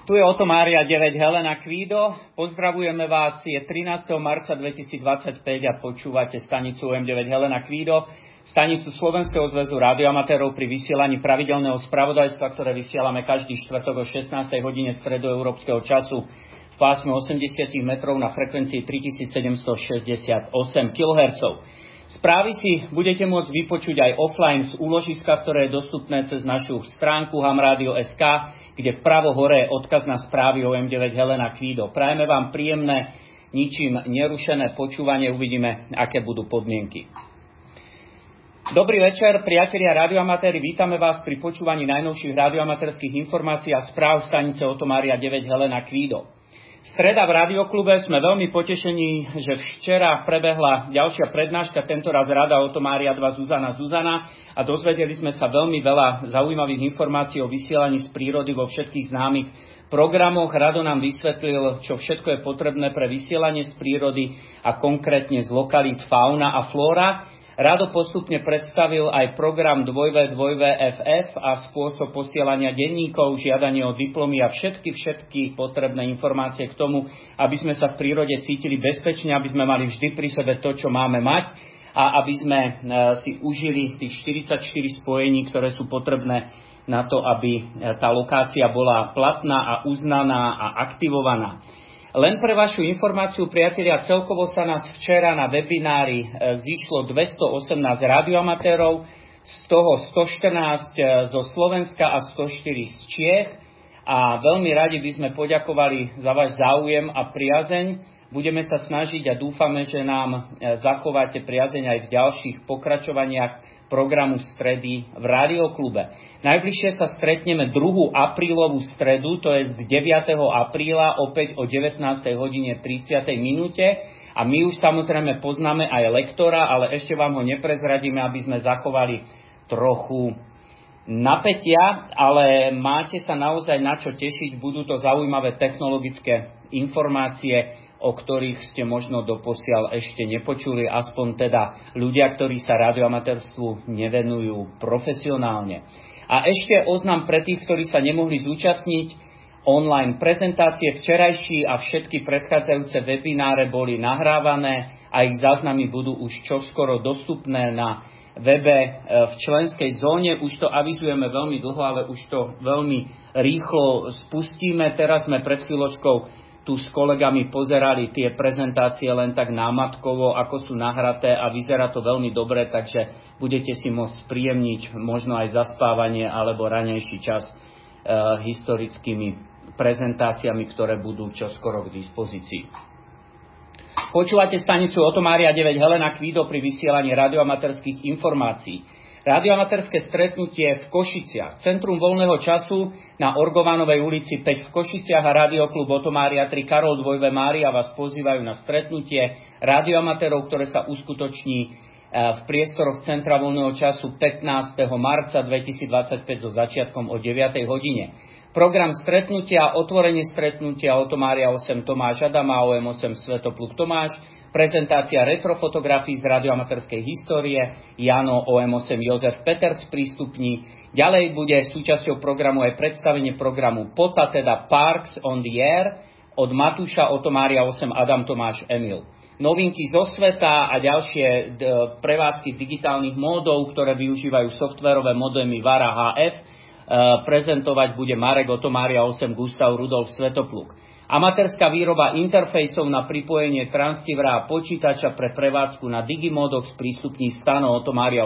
Tu je Oto Mária 9 Helena Kvído. Pozdravujeme vás, je 13. marca 2025 a počúvate stanicu M9 Helena Kvído, stanicu Slovenského zväzu rádioamatérov pri vysielaní pravidelného spravodajstva, ktoré vysielame každý štvrtok o 16. hodine stredoeurópskeho času v pásme 80 metrov na frekvencii 3768 kHz. Správy si budete môcť vypočuť aj offline z úložiska, ktoré je dostupné cez našu stránku hamradio.sk, kde vpravo hore je odkaz na správy o M9 Helena Kvído. Prajeme vám príjemné, ničím nerušené počúvanie, uvidíme, aké budú podmienky. Dobrý večer, priatelia radioamatéri, vítame vás pri počúvaní najnovších radioamatérskych informácií a správ stanice Oto Mária 9 Helena Kvído. Streda v Radioklube, sme veľmi potešení, že včera prebehla ďalšia prednáška, tentoraz Rada Oto Mária 2 Zuzana a dozvedeli sme sa veľmi veľa zaujímavých informácií o vysielaní z prírody vo všetkých známych programoch. Rado nám vysvetlil, čo všetko je potrebné pre vysielanie z prírody a konkrétne z lokalít fauna a flóra. Rado postupne predstavil aj program 2V2VFF a spôsob posielania denníkov, žiadanie o diplomy a všetky potrebné informácie k tomu, aby sme sa v prírode cítili bezpečne, aby sme mali vždy pri sebe to, čo máme mať a aby sme si užili tých 44 spojení, ktoré sú potrebné na to, aby tá lokácia bola platná a uznaná a aktivovaná. Len pre vašu informáciu, priatelia, celkovo sa nás včera na webinári zišlo 218 radioamatérov, z toho 114 zo Slovenska a 104 z Čiech. A veľmi radi by sme poďakovali za váš záujem a priazeň. Budeme sa snažiť a dúfame, že nám zachováte priazeň aj v ďalších pokračovaniach programu stredy v Radioklube. Najbližšie sa stretneme 2. aprílovú stredu, to je 9. apríla, opäť o 19:30 minúte. A my už samozrejme poznáme aj lektora, ale ešte vám ho neprezradíme, aby sme zachovali trochu napätia, ale máte sa naozaj na čo tešiť. Budú to zaujímavé technologické informácie, o ktorých ste možno doposiaľ ešte nepočuli, aspoň teda ľudia, ktorí sa radioamatérstvu nevenujú profesionálne. A ešte oznam pre tých, ktorí sa nemohli zúčastniť, online prezentácie včerajší a všetky predchádzajúce webináre boli nahrávané a ich záznamy budú už čoskoro dostupné na webe v členskej zóne. Už to avizujeme veľmi dlho, ale už to veľmi rýchlo spustíme. Teraz sme pred chvíľočkou tu s kolegami pozerali tie prezentácie len tak námatkovo, ako sú nahraté a vyzerá to veľmi dobre, takže budete si môcť príjemniť možno aj zaspávanie alebo ranejší čas historickými prezentáciami, ktoré budú čoskoro k dispozícii. Počúvate stanicu Oto Mária 9 Helena Kvído pri vysielaní radioamatérskych informácií. Radioamatérske stretnutie v Košiciach, Centrum voľného času na Orgovanovej ulici 5 v Košiciach a Radioklub Oto Mária 3 Karol 2V Mária vás pozývajú na stretnutie radioamatérov, ktoré sa uskutoční v priestoroch Centra voľného času 15. marca 2025 so začiatkom o 9. hodine. Program stretnutia, otvorenie stretnutia Oto Mária 8 Tomáš Adam a OM8 Svetopluk Tomáš, prezentácia retrofotografií z radioamatérskej histórie, Jano OM8 Jozef Peter sprístupní. Ďalej bude súčasťou programu aj predstavenie programu POTA, teda Parks on the Air, od Matúša Oto Mária 8 Adam Tomáš Emil. Novinky zo sveta a ďalšie prevádzky digitálnych módov, ktoré využívajú softverové modemy VARA HF, prezentovať bude Marek Oto Mária 8 Gustav Rudolf Svetopluk. Amatérska výroba interfejsov na pripojenie transceivera a počítača pre prevádzku na digimódoch sprístupní Stano Oto Mária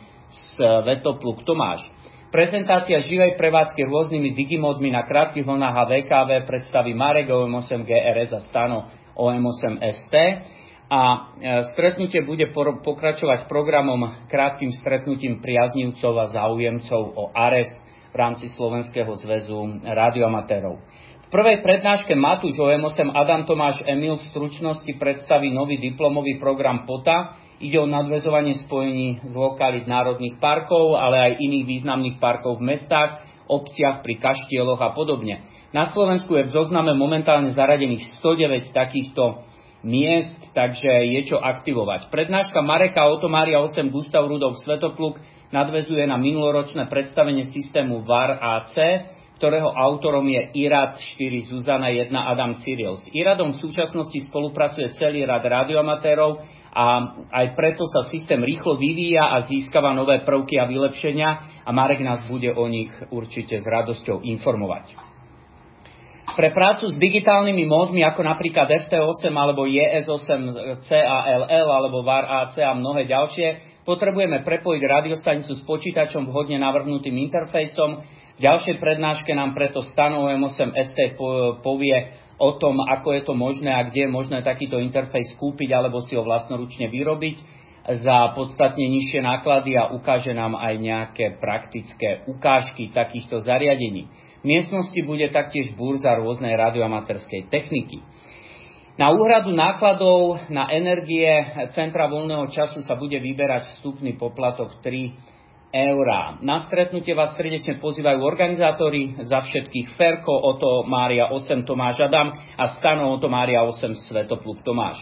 8 Svetopluk Tomáš. Prezentácia živej prevádzky rôznymi digimódmi na krátkych vlnách a VKV predstaví Marek OM8 GRS a Stano OM8 ST. A stretnutie bude pokračovať programom krátkym stretnutím priaznivcov a záujemcov o ARES v rámci Slovenského zväzu radioamatérov. V prvej prednáške Matúš OM8 Adam Tomáš Emil v stručnosti predstaví nový diplomový program POTA. Ide o nadväzovanie spojení z lokalít národných parkov, ale aj iných významných parkov v mestách, obciach, pri kaštieloch a podobne. Na Slovensku je v zozname momentálne zaradených 109 takýchto miest, takže je čo aktivovať. Prednáška Mareka Oto Mária 8 Gustav Rudolf Svetopluk nadväzuje na minuloročné predstavenie systému VAR AC. ktorého autorom je IRAD 4 Zuzana 1 Adam Cyril. S IRADom v súčasnosti spolupracuje celý rad radioamatérov a aj preto sa systém rýchlo vyvíja a získava nové prvky a vylepšenia a Marek nás bude o nich určite s radosťou informovať. Pre prácu s digitálnymi módmi ako napríklad FT8 alebo JS8 CALL alebo VAR AC a mnohé ďalšie potrebujeme prepojiť radiostanicu s počítačom vhodne navrhnutým interfejsom. V ďalšej prednáške nám preto Stano M8 ST povie o tom, ako je to možné a kde je možné takýto interfejs kúpiť alebo si ho vlastnoručne vyrobiť za podstatne nižšie náklady a ukáže nám aj nejaké praktické ukážky takýchto zariadení. V miestnosti bude taktiež burza rôznej radioamatérskej techniky. Na úhradu nákladov na energie Centra voľného času sa bude vyberať vstupný poplatok 3 €. Na stretnutie vás srdečne pozývajú organizátori za všetkých Ferko, Oto Mária 8 Tomáš Adam a Stano Oto Mária 8 Svetopluk Tomáš.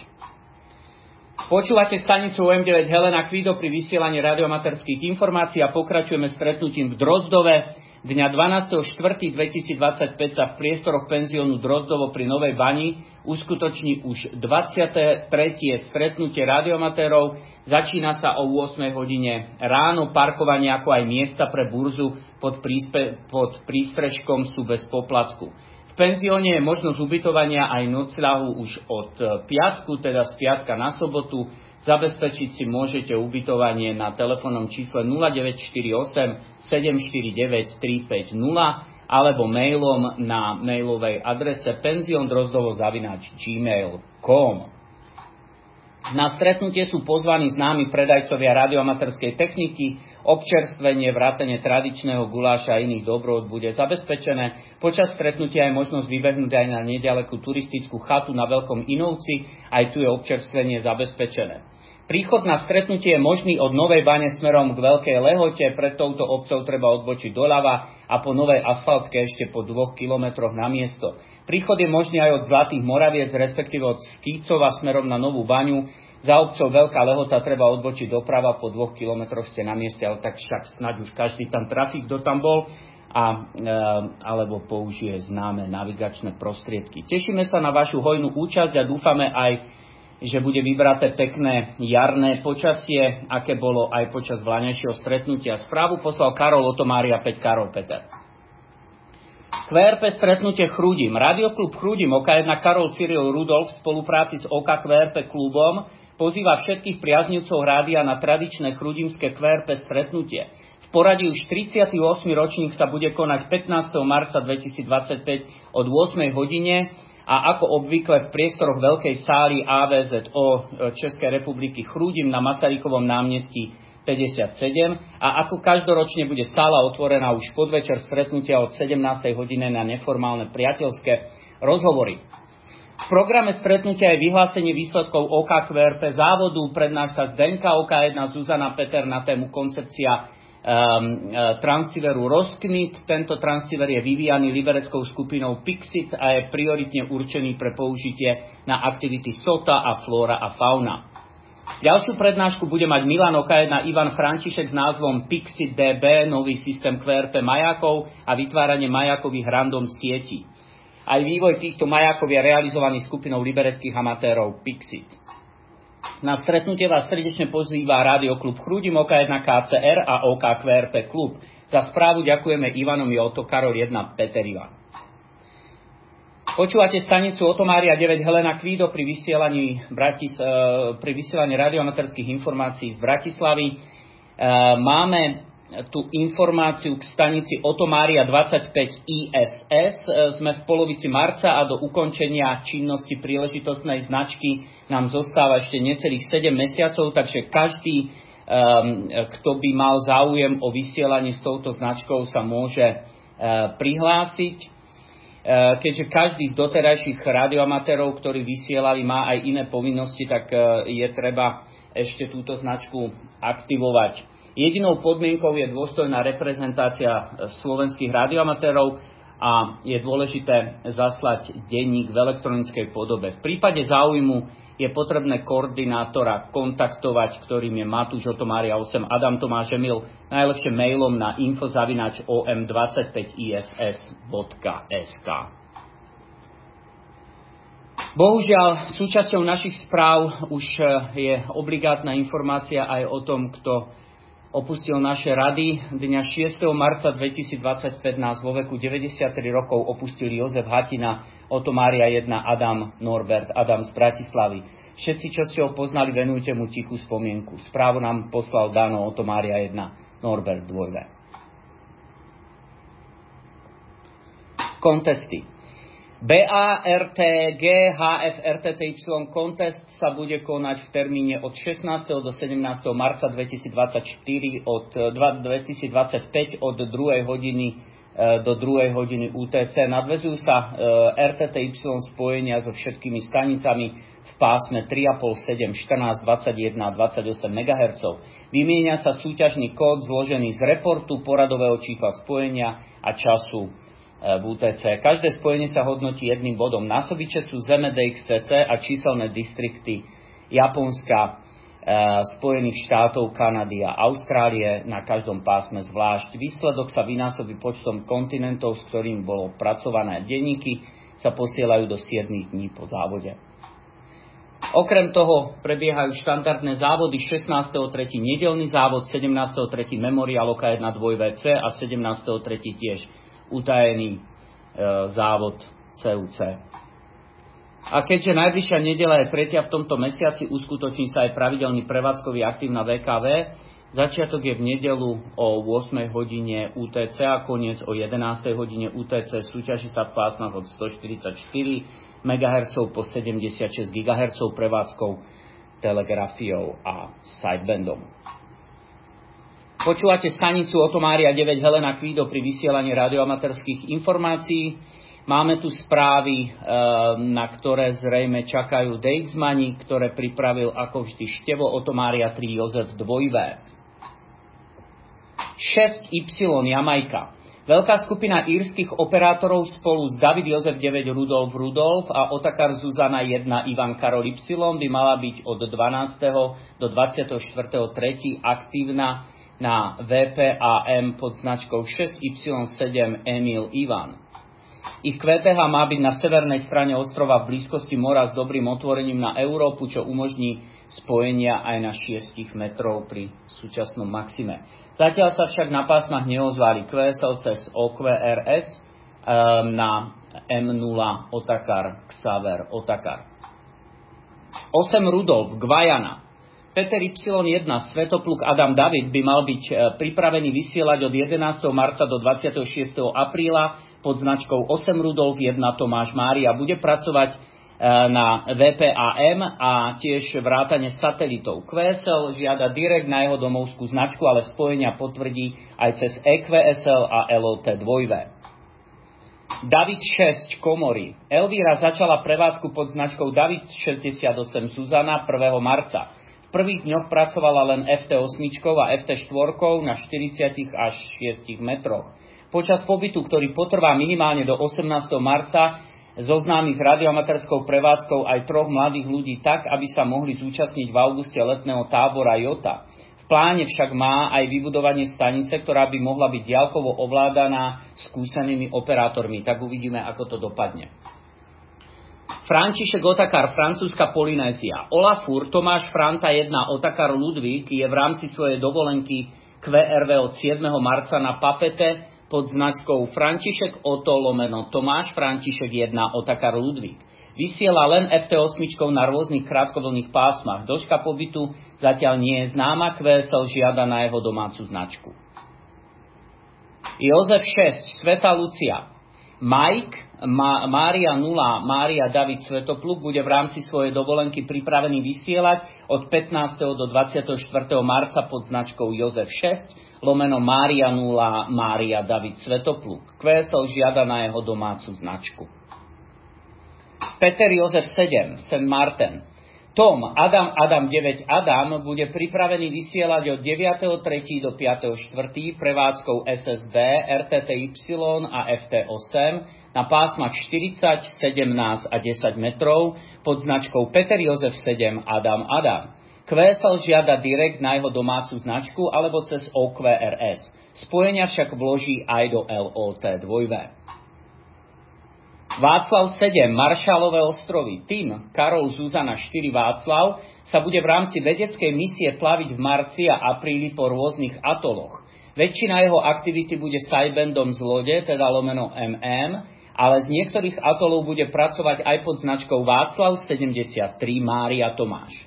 Počúvate stanicu OM9 Helena Kvido pri vysielaní radioamatérskych informácií a pokračujeme stretnutím v Drozdove. Dňa 12.4.2025 sa v priestoroch penziónu Drozdovo pri Novej Bani uskutoční už 23. stretnutie radioamatérov. Začína sa o 8 hodine ráno. Parkovanie ako aj miesta pre burzu pod prístrežkom sú bez poplatku. V penzióne je možnosť ubytovania aj nocľahu už od piatku, teda z piatka na sobotu. Zabezpečiť si môžete ubytovanie na telefónnom čísle 0948 749 350 alebo mailom na mailovej adrese penziondrozdovo@gmail.com. Na stretnutie sú pozvaní známi predajcovia radioamatérskej techniky, občerstvenie, vrátane tradičného guláša a iných dobrôd bude zabezpečené. Počas stretnutia je možnosť vybehnúť aj na neďalekú turistickú chatu na Veľkom Inovci, aj tu je občerstvenie zabezpečené. Príchod na stretnutie je možný od Novej Bane smerom k Veľkej Lehote, pred touto obcou treba odbočiť doľava a po novej asfaltke ešte po 2 kilometroch na miesto. Príchod je možný aj od Zlatých Moraviec, respektíve od Skýcova smerom na Novú Baňu. Za obcov Veľká Lehota treba odbočiť doprava, po 2 kilometroch ste na mieste, ale tak však snáď už každý tam trafí, kto tam bol, alebo použije známe navigačné prostriedky. Tešíme sa na vašu hojnú účasť a dúfame aj, že bude vybraté pekné jarné počasie, aké bolo aj počas vlaňajšieho stretnutia. Správu poslal Karol Oto Mária 5 Karol Peter. QRP stretnutie Chrudim. Radioklub Chrudim OK1 Karol Cyril Rudolf v spolupráci s OK QRP klubom pozýva všetkých priaznivcov rádia na tradičné chrudimské QRP stretnutie. V poradí už 38. ročník sa bude konať 15. marca 2025 od 8 hodine a ako obvykle v priestoroch veľkej sály AVZO Českej republiky Chrudim na Masarykovom námestí 57 a ako každoročne bude sála otvorená už podvečer stretnutia od 17. hodine na neformálne priateľské rozhovory. V programe stretnutia je vyhlásenie výsledkov OK QRP závodu, prednáška Zdenka OK1 Zuzana Peter na tému koncepcia transciveru Roskmit. Tento transciver je vyvíjaný libereckou skupinou Pixit a je prioritne určený pre použitie na aktivity SOTA a Flora a Fauna. Ďalšiu prednášku bude mať Milan OK1 Ivan František s názvom Pixit DB, nový systém QRP majákov a vytváranie majákových random sietí. Aj vývoj týchto majákov je realizovaný skupinou libereckých amatérov Pixit. Na stretnutie vás srdečne pozýva Radioklub Chrudim, OK1 KCR a OK QRP klub. Za správu ďakujeme Ivanovi Oto Karol 1 Peter Ivan. Počúvate stanicu Oto Mária 9 Helena Kvido pri vysielaní radioamatérskych informácií z Bratislavy. Máme tú informáciu k stanici Oto Mária 25 ISS. Sme v polovici marca a do ukončenia činnosti príležitostnej značky nám zostáva ešte necelých 7 mesiacov, takže každý, kto by mal záujem o vysielanie s touto značkou, sa môže prihlásiť. Keďže každý z doterajších radioamatérov, ktorí vysielali, má aj iné povinnosti, tak je treba ešte túto značku aktivovať. Jedinou podmienkou je dôstojná reprezentácia slovenských radioamatérov a je dôležité zaslať denník v elektronickej podobe. V prípade záujmu je potrebné koordinátora kontaktovať, ktorým je Matúš Otomária 8 Adam Tomáš Emil, najlepšie mailom na info@om25iss.sk. Bohužiaľ, súčasťou našich správ už je obligátna informácia aj o tom, kto opustil naše rady. Dňa 6. marca 2025 nás vo veku 93 rokov opustil Jozef Hatina, Otomária 1 Adam Norbert, Adam z Bratislavy. Všetci, čo ste ho poznali, venujte mu tichú spomienku. Správu nám poslal Dano, Otomária 1 Norbert 2. Kontesty. BARTG HFRTTY kontest sa bude konať v termíne od 16. do 17. marca 2025 od 2 hodiny do 2 hodiny UTC. Nadväzujú sa RTTY spojenia so všetkými stanicami v pásme 3,5, 7, 14, 21 a 28 MHz. Vymieňa sa súťažný kód zložený z reportu, poradového čísla spojenia a času v UTC. Každé spojenie sa hodnotí jedným bodom. Násobiče sú Zeme DXTC a číselné distrikty Japonska, Spojených štátov, Kanady a Austrálie na každom pásme zvlášť. Výsledok sa vynásobí počtom kontinentov, s ktorým bolo pracované. Denníky sa posielajú do 7 dní po závode. Okrem toho prebiehajú štandardné závody 16.3. nedeľný závod, 17.3. Memorial Oka 1 2VC a 17.3. tiež utajený závod CUC. A keďže najbližšia nedeľa je tretia v tomto mesiaci, uskutoční sa aj pravidelný prevádzkový aktív na VKV. Začiatok je v nedeľu o 8 hodine UTC a koniec o 11 hodine UTC. Súťaží sa v pásmach od 144 MHz po 76 GHz prevádzkou, telegrafiou a sidebandom. Počúvate stanicu Otomária 9 Helena Kvído pri vysielaní radioamatérskych informácií. Máme tu správy, na ktoré zrejme čakajú DXmani, ktoré pripravil ako vždy Števo, Otomária 3 Jozef 2V. 6Y Jamajka. Veľká skupina írskych operátorov spolu s David Jozef 9 Rudolf a Otakar Zuzana 1 Ivan Karol Y by mala byť od 12. do 24.3. aktívna na VPAM pod značkou 6Y7 Emil Ivan. Ich QTH má byť na severnej strane ostrova v blízkosti mora s dobrým otvorením na Európu, čo umožní spojenia aj na 6 metrov pri súčasnom maxime. Zatiaľ sa však na pásmach neozvali QSL cez OQRS na M0 Otakar Xaver Otakar. 8 Rudolf Gvajana. Peter Y1 Svetopluk Adam David by mal byť pripravený vysielať od 11. marca do 26. apríla pod značkou 8 Rudolf 1 Tomáš Mária. Bude pracovať na VPAM a tiež vrátane satelitov. QSL žiada direkt na jeho domovskú značku, ale spojenia potvrdí aj cez EQSL a LOT 2. David 6 Komory. Elvíra začala prevádzku pod značkou David 68 Zuzana 1. marca. V prvých dňoch pracovala len FT8 a FT4 na 40 až 6 metroch. Počas pobytu, ktorý potrvá minimálne do 18. marca, zoznámi s radioamatérskou prevádzkou aj 3 mladých ľudí tak, aby sa mohli zúčastniť v auguste letného tábora JOTA. V pláne však má aj vybudovanie stanice, ktorá by mohla byť diaľkovo ovládaná skúsenými operátormi. Tak uvidíme, ako to dopadne. František Otakar, francúzska Polynézia. Olafur Tomáš Franta 1 Otakar Ludvík je v rámci svojej dovolenky QRV od 7. marca na Papete pod značkou František Oto lomeno Tomáš František 1 Otakar Ludvík. Vysiela len FT8 na rôznych krátkovlnných pásmach. Dĺžka pobytu zatiaľ nie je známa, QSL žiada na jeho domácu značku. Jozef 6 Sveta Lucia. Mike Mária 0 Mária David Svetopluk bude v rámci svojej dovolenky pripravený vysielať od 15. do 24. marca pod značkou Jozef 6 lomeno Mária 0 Mária David Svetopluk. QSL žiada na jeho domácu značku. Peter Jozef 7 St. Martin. Tom Adam 9 Adam bude pripravený vysielať od 9.3. do 5.4. prevádzkou SSB, RTTY a FT8 na pásmach 40, 17 a 10 metrov pod značkou Peter Jozef 7 Adam. QSL žiada direkt na jeho domácu značku alebo cez OQRS. Spojenia však vloží aj do LOT 2V. Václav 7, Maršalové ostrovy, Tim, Karol, Zuzana 4, Václav sa bude v rámci vedeckej misie plaviť v marci a apríli po rôznych atoloch. Väčšina jeho aktivity bude sidebandom z lode, teda lomeno MM, ale z niektorých atolov bude pracovať aj pod značkou Václav 73, Mária Tomáš.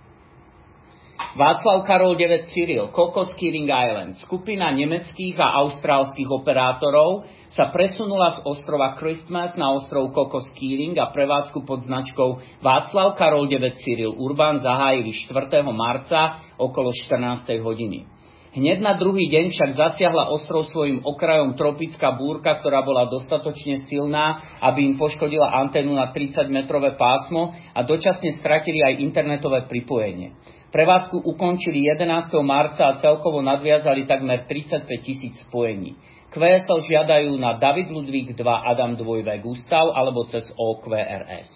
Václav Karol 9 Cyril, Cocos Keeling Island. Skupina nemeckých a austrálskych operátorov sa presunula z ostrova Christmas na ostrov Cocos Keeling a prevádzku pod značkou Václav Karol 9 Cyril Urban zahájili 4. marca okolo 14. hodiny. Hneď na druhý deň však zasiahla ostrov svojim okrajom tropická búrka, ktorá bola dostatočne silná, aby im poškodila anténu na 30-metrové pásmo a dočasne stratili aj internetové pripojenie. Prevádzku ukončili 11. marca a celkovo nadviazali takmer 35 000 spojení. QSL žiadajú na David Ludvík 2 Adam 2V Gustav alebo cez OQRS.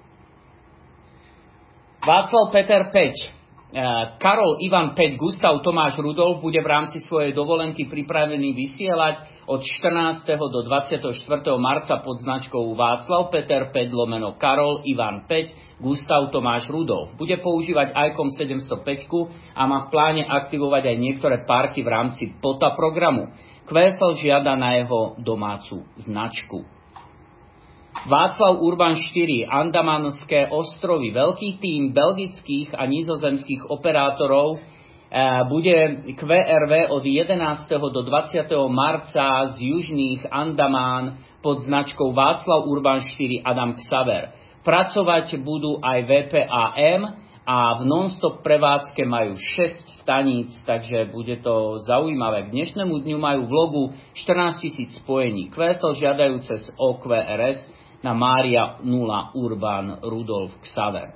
Václav Peter 5, Karol Ivan 5 Gustav Tomáš Rudolf bude v rámci svojej dovolenky pripravený vysielať od 14. do 24. marca pod značkou Václav Peter 5 lomeno Karol Ivan 5 Gustav Tomáš Rudolf. Bude používať ICOM 705 a má v pláne aktivovať aj niektoré parky v rámci POTA programu. QSL žiada na jeho domácu značku. Václav Urban 4, Andamanské ostrovy. Veľký tím belgických a nizozemských operátorov bude QRV od 11. do 20. marca z južných Andamán pod značkou Václav Urban 4 Adam Xaver. Pracovať budú aj VPAM a v non-stop prevádzke majú 6 staníc, takže bude to zaujímavé. K dnešnému dňu majú v logu 14 000 spojení. QSL žiadajú cez OQRS na Mária 0 Urban Rudolf Xaver.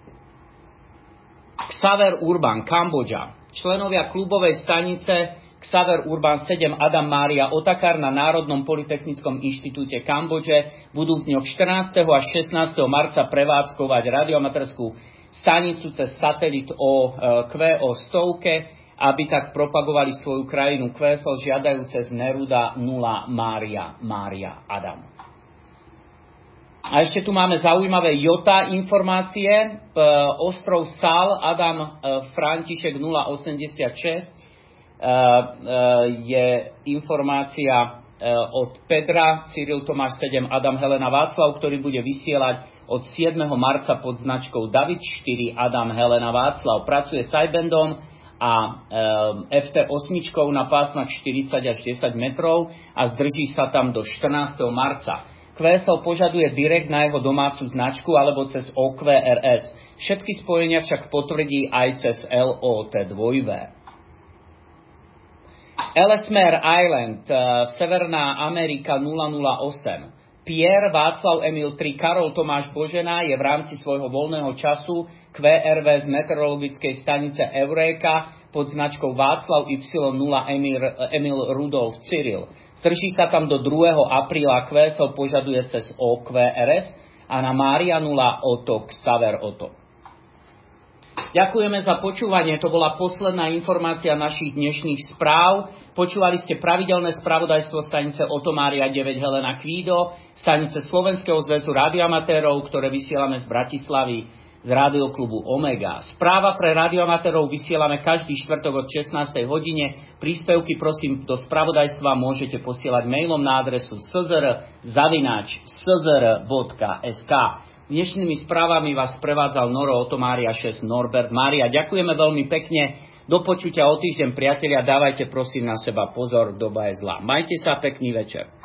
Xaver Urban Kambodža. Členovia klubovej stanice Xaver Urban 7 Adam Mária Otakar na Národnom polytechnickom inštitúte Kambodže budú v dňoch 14. až 16. marca prevádzkovať radioamaterskú stanicu cez satelit QO 100, aby tak propagovali svoju krajinu. QSL žiadajú cez Neruda 0 Mária Adam. A ešte tu máme zaujímavé JOTA informácie. Ostrov Sal Adam František 086 je informácia od Pedra Cyril Tomáš 7 Adam Helena Václav, ktorý bude vysielať od 7. marca pod značkou David 4 Adam Helena Václav. Pracuje sidebandom a FT8 na pásmach 40 až 10 metrov a zdrží sa tam do 14. marca. QSL požaduje direkt na jeho domácu značku alebo cez OQRS. Všetky spojenia však potvrdí aj cez LOT 2V. Ellesmere Island, Severná Amerika 008. Pierre Václav Emil 3 Karol Tomáš Božena je v rámci svojho voľného času QRV z meteorologickej stanice Eureka pod značkou Václav Y0 Emil Rudolf Cyril. Zdrží sa tam do 2. apríla. QSL požaduje cez OQRS a na Mária 0 Oto Xaver Oto. Ďakujeme za počúvanie, to bola posledná informácia našich dnešných správ. Počúvali ste pravidelné spravodajstvo stanice Otomária 9 Helena Kvído, stanice Slovenského zväzu radioamatérov, ktoré vysielame z Bratislavy z rádioklubu Omega. Správa pre radioamatérov vysielame každý štvrtok od 16. hodine. Príspevky prosím do spravodajstva môžete posielať mailom na adresu szr@szr.sk. Dnešnými správami vás prevádzal Noro Otomária 6 Norbert Mária. Ďakujeme veľmi pekne. Do počutia o týždeň, priatelia. Dávajte prosím na seba pozor, doba je zlá. Majte sa, pekný večer.